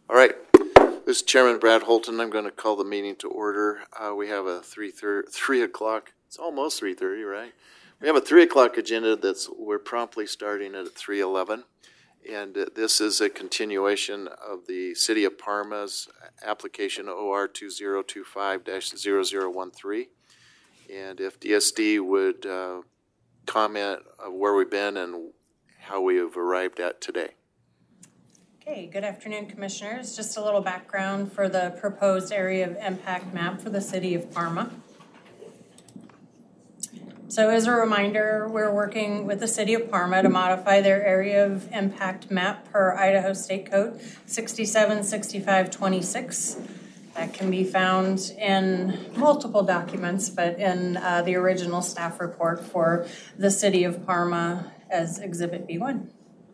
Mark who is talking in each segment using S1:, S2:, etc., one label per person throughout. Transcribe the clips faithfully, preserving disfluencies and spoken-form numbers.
S1: All right. This is Chairman Brad Holton. I'm going to call the meeting to order. Uh, we have a three thirty, three o'clock. It's almost three thirty, right? We have a three o'clock agenda that's we're promptly starting at three eleven, and uh, this is a continuation of the City of Parma's application O R two zero two five dash zero zero one three. And if D S D would uh, comment of where we've been and how we have arrived at today.
S2: Okay, good afternoon, Commissioners. Just a little background for the proposed area of impact map for the City of Parma. So as a reminder, we're working with the City of Parma to modify their area of impact map per Idaho State Code sixty-seven sixty-five twenty-six. That can be found in multiple documents, but in uh, the original staff report for the City of Parma as Exhibit B one.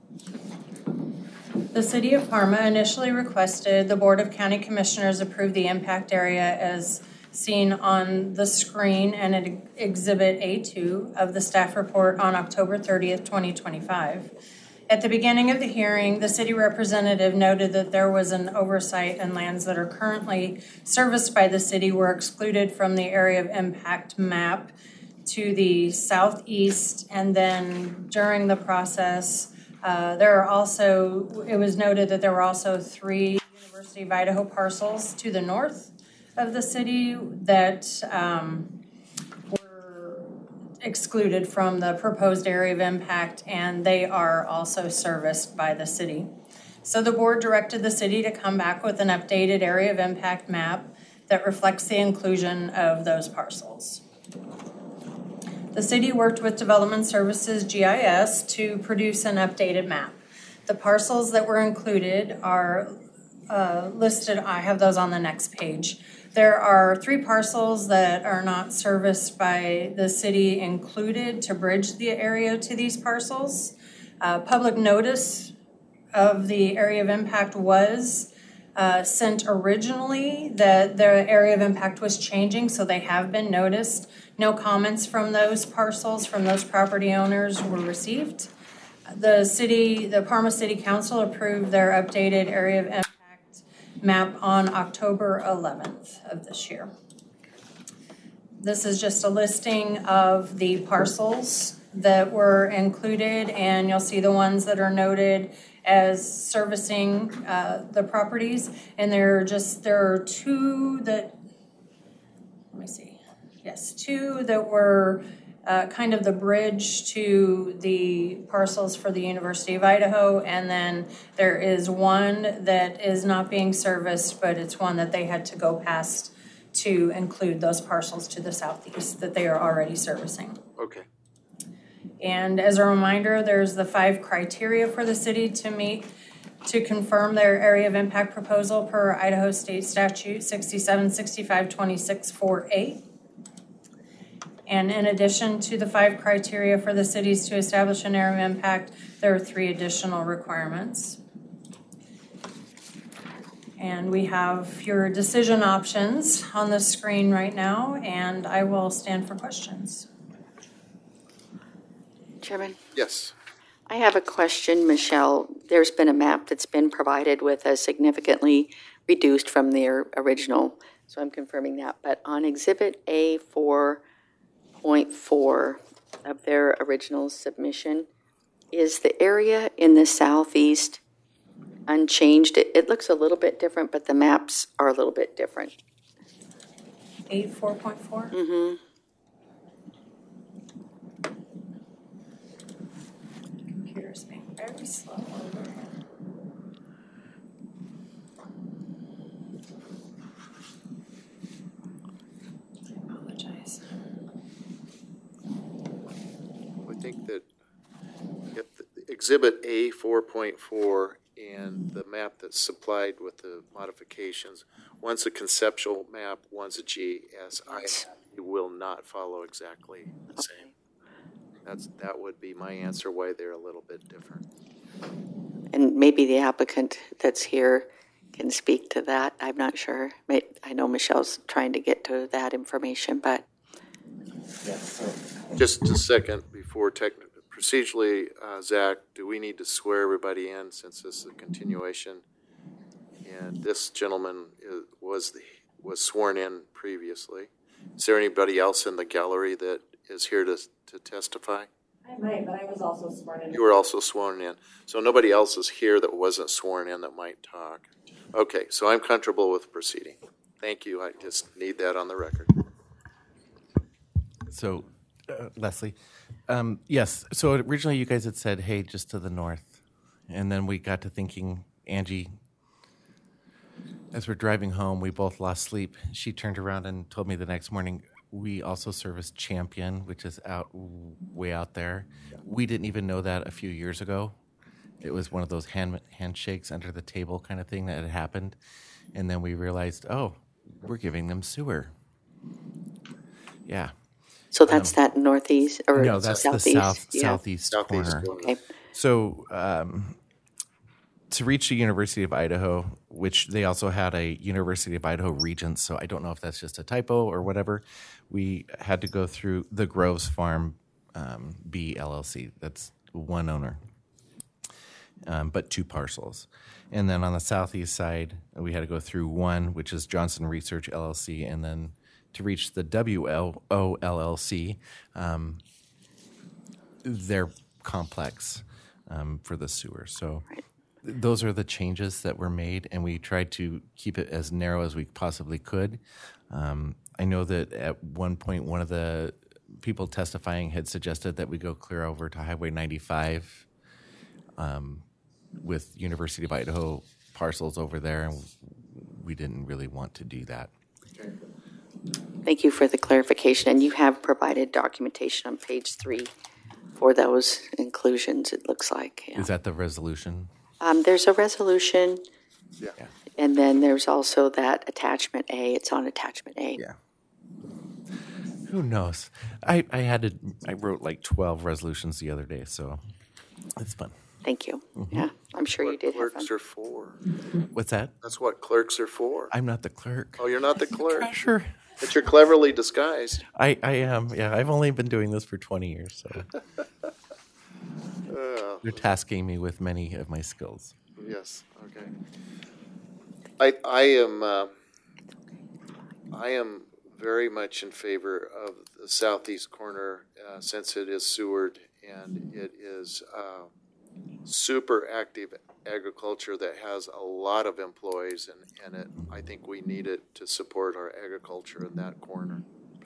S2: The City of Parma initially requested the Board of County Commissioners approve the impact area as seen on the screen and at Exhibit A two of the staff report on October thirtieth, twenty twenty-five. At the beginning of the hearing, the city representative noted that there was an oversight and lands that are currently serviced by the city were excluded from the area of impact map to the southeast, and then during the process, Uh, there are also, it was noted that there were also three University of Idaho parcels to the north of the city that um, were excluded from the proposed area of impact, and they are also serviced by the city. So the board directed the city to come back with an updated area of impact map that reflects the inclusion of those parcels. The city worked with Development Services G I S to produce an updated map. The parcels that were included are uh, listed, I have those on the next page. There are three parcels that are not serviced by the city included to bridge the area to these parcels. Uh, public notice of the area of impact was uh, sent originally that the area of impact was changing, so they have been noticed. No comments from those parcels, from those property owners were received. The city, the Parma City Council approved their updated area of impact map on October eleventh of this year. This is just a listing of the parcels that were included, and you'll see the ones that are noted as servicing uh, the properties. And there are just, there are two that, let me see. Yes, two that were uh, kind of the bridge to the parcels for the University of Idaho, and then there is one that is not being serviced, but it's one that they had to go past to include those parcels to the southeast that they are already servicing.
S1: Okay.
S2: And as a reminder, there's the five criteria for the city to meet to confirm their area of impact proposal per Idaho State Statute sixty-seven sixty-five twenty-six four A. And in addition to the five criteria for the cities to establish an area of impact, there are three additional requirements. And we have your decision options on the screen right now, and I will stand for questions.
S3: Chairman?
S1: Yes.
S3: I have a question, Michelle. There's been a map that's been provided with a significantly reduced from their original, so I'm confirming that. But on Exhibit A four point four of their original submission, is the area in the southeast unchanged? It, it looks a little bit different, but the maps are a little bit different.
S2: A four point four?
S3: Mm-hmm.
S2: Computer's being very slow over here. I apologize.
S1: I think that if the Exhibit A four point four and the map that's supplied with the modifications, one's a conceptual map, one's a G S I, you will not follow exactly the same. That's, that would be my answer why they're a little bit different.
S3: And maybe the applicant that's here can speak to that. I'm not sure. I know Michelle's trying to get to that information, but.
S1: Just a second before technically, procedurally, uh, Zach, do we need to swear everybody in since this is a continuation? and this gentleman is, was the, was sworn in previously. Is there anybody else in the gallery that is here to to testify?
S4: I might, but I was also sworn in.
S1: You were also sworn in, so nobody else is here that wasn't sworn in that might talk. Okay, so I'm comfortable with proceeding. Thank you. I just need that on the record.
S5: So, uh, Leslie, um, yes. So originally you guys had said, "Hey, just to the north," and then we got to thinking, Angie. As we're driving home, we both lost sleep. She turned around and told me the next morning, we also service Champion, which is out way out there. We didn't even know that a few years ago. It was one of those hand handshakes under the table kind of thing that had happened. And then we realized, oh, we're giving them sewer. Yeah.
S3: So that's that northeast or
S5: No, that's
S3: southeast?
S5: the south,
S3: Yeah.
S5: southeast,
S1: Southeast
S5: corner.
S1: corner.
S3: Okay.
S5: So um, to reach the University of Idaho, which they also had a University of Idaho Regents, so I don't know if that's just a typo or whatever, we had to go through the Groves Farm um, B L L C. That's one owner, um, but two parcels. And then on the southeast side, we had to go through one, which is Johnson Research L L C, and then to reach the W L O L L C, um, their complex um, for the sewer. So
S3: Right.
S5: th- those are the changes that were made, and we tried to keep it as narrow as we possibly could. Um, I know that at one point, one of the people testifying had suggested that we go clear over to Highway ninety-five um, with University of Idaho parcels over there, and we didn't really want to do that.
S3: Thank you for the clarification. And you have provided documentation on page three for those inclusions, it looks like. Yeah.
S5: Is that the resolution?
S3: Um, there's a resolution,
S1: Yeah.
S3: and then there's also that attachment A. It's on attachment A.
S5: Yeah. Who knows? I, I had to, I wrote like twelve resolutions the other day, so it's fun.
S3: Thank you.
S5: Mm-hmm.
S3: Yeah, I'm sure you
S1: What
S3: did have
S1: clerks
S3: fun.
S1: are for.
S5: What's that?
S1: That's what clerks are for.
S5: I'm not the clerk.
S1: Oh, you're not the clerk,
S5: Sure.
S1: but you're cleverly disguised.
S5: I, I am. Yeah, I've only been doing this for twenty years, so
S1: Uh,
S5: they're tasking me with many of my skills.
S1: Yes, okay. I, I am, uh, I am very much in favor of the southeast corner, uh, since it is sewered and it is, uh, super active agriculture that has a lot of employees, and, and it, I think we need it to support our agriculture in that corner.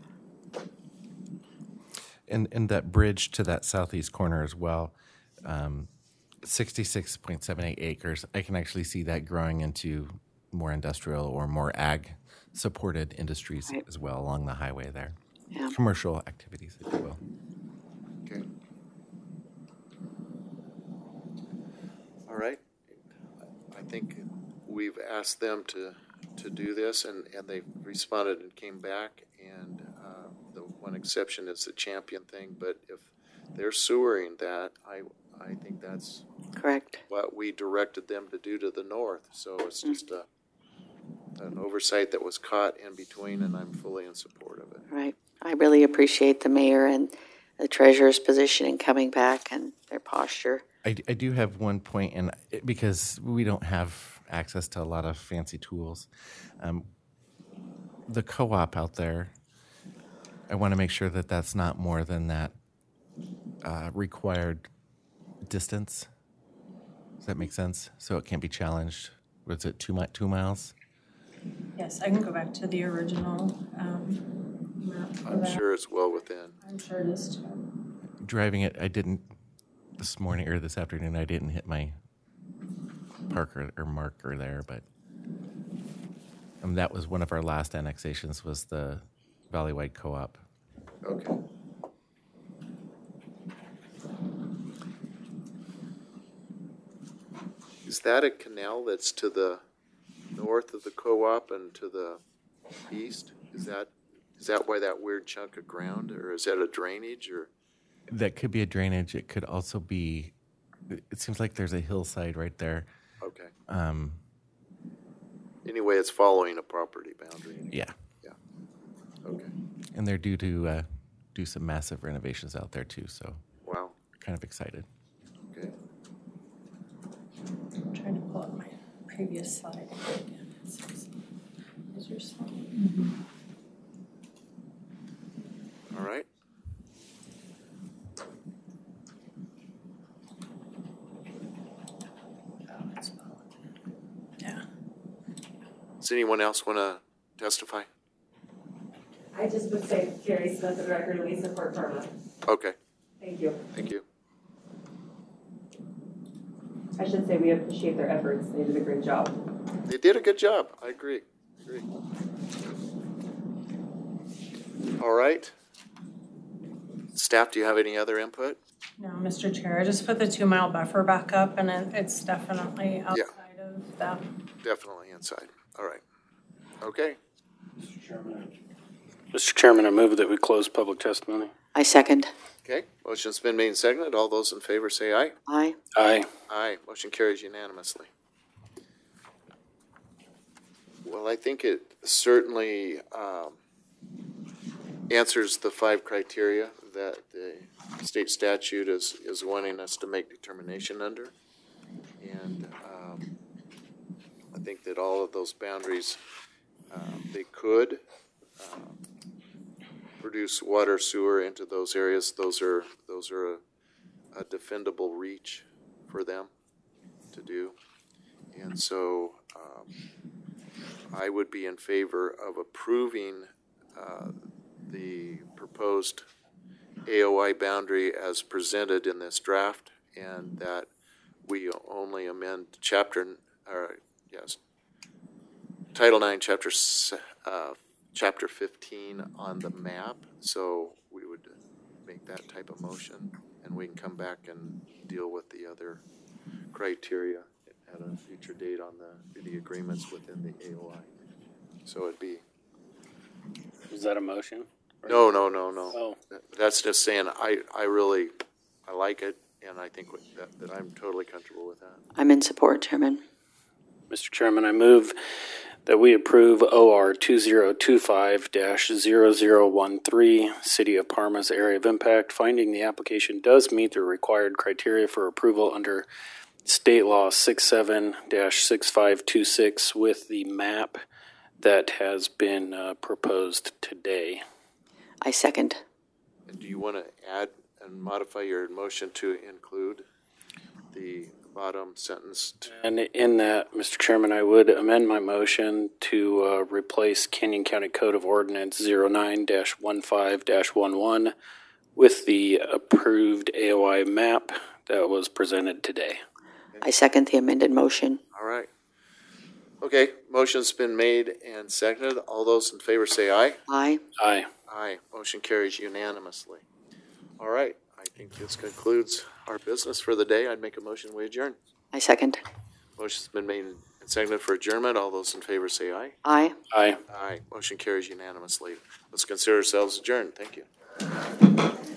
S5: And and that bridge to that southeast corner as well, um, sixty-six point seven eight acres. I can actually see that growing into more industrial or more ag-supported industries
S3: Right.
S5: as well along the highway there.
S3: Yeah.
S5: Commercial activities, if you will.
S1: Okay. All right. I think we've asked them to, to do this, and, and they responded and came back, and uh, the one exception is the Champion thing, but if they're sewering that, I, I think that's
S3: Correct.
S1: what we directed them to do to the north, so it's just a, an oversight that was caught in between, and I'm fully in support of it.
S3: Right. I really appreciate the mayor and the treasurer's position in coming back and their posture.
S5: I, I do have one point, and it- because we don't have access to a lot of fancy tools, um, the co-op out there, I want to make sure that that's not more than that uh, required distance. Does that make sense? So it can't be challenged. Was it two mi- two miles?
S2: Yes, I can go back to the original um, map for
S1: I'm
S2: that.
S1: sure it's well within.
S2: I'm sure it is too.
S5: Driving it, I didn't this morning or this afternoon. I didn't hit my parker or marker there, but um, that was one of our last annexations. Was the Valleywide Co-op.
S1: Okay. Is that a canal that's to the north of the co-op and to the east? Is that, is that why that weird chunk of ground, or is that a drainage, or?
S5: That could be a drainage. It could also be. It seems like there's a hillside right there.
S1: Okay.
S5: Um,
S1: Anyway, it's following a property boundary.
S5: yeah,
S1: Okay.
S5: and they're due to uh, do some massive renovations out there too. So
S1: Wow.
S5: kind of excited.
S1: Okay.
S2: I'm trying to pull up my previous slide. Is your slide?
S1: All right.
S2: Yeah.
S1: Does anyone else want to testify?
S4: I just would say Carrie Smith, the record, we support Karma.
S1: Okay,
S4: Thank you.
S1: thank you.
S4: I should say we appreciate their efforts. They did a great job.
S1: They did a good job. I agree. agree. All right. Staff, do you have any other input?
S2: No, Mister Chair, I just put the two mile buffer back up and it, it's definitely outside of that.
S1: Definitely inside. All right. Okay.
S6: Mister Chairman. Mister Chairman, I move that we close public testimony.
S3: I second.
S1: Okay. Motion's been made and seconded. All those in favor say aye.
S3: Aye.
S6: Aye.
S1: Aye. Motion carries unanimously. Well, I think it certainly um, answers the five criteria that the state statute is, is wanting us to make determination under. And um, I think that all of those boundaries, um, they could um, produce water, sewer into those areas. Those are, those are a, a defendable reach for them to do. And so um, I would be in favor of approving uh, the proposed A O I boundary as presented in this draft, and that we only amend chapter, or yes, Title nine, chapter uh, chapter fifteen on the map. So we would make that type of motion, and we can come back and deal with the other criteria at a future date on the the agreements within the A O I. So it'd be
S6: Is that a motion?
S1: no, no, no, no.
S6: Oh.
S1: That's just saying I I really I like it, and I think with that, that I'm totally comfortable with that.
S3: I'm in support, Chairman.
S6: Mister Chairman, I move that we approve O R two zero two five dash zero zero one three, City of Parma's Area of Impact, finding the application does meet the required criteria for approval under State Law sixty-seven dash six five two six with the map that has been uh, proposed today.
S3: I second.
S1: And do you want to add and modify your motion to include the bottom sentence? To,
S6: And in that, Mister Chairman, I would amend my motion to uh, replace Canyon County Code of Ordinance zero nine dash one five dash eleven with the approved A O I map that was presented today.
S3: I second the amended motion.
S1: all right. Okay, motion's been made and seconded. All those in favor say aye.
S3: Aye.
S6: Aye.
S1: Aye. Motion carries unanimously. All right. I think this concludes our business for the day. I'd make a motion, we adjourn.
S3: I second.
S1: Motion's been made and seconded for adjournment. All those in favor say aye.
S3: Aye.
S6: Aye.
S1: Aye. Motion carries unanimously. Let's consider ourselves adjourned. Thank you.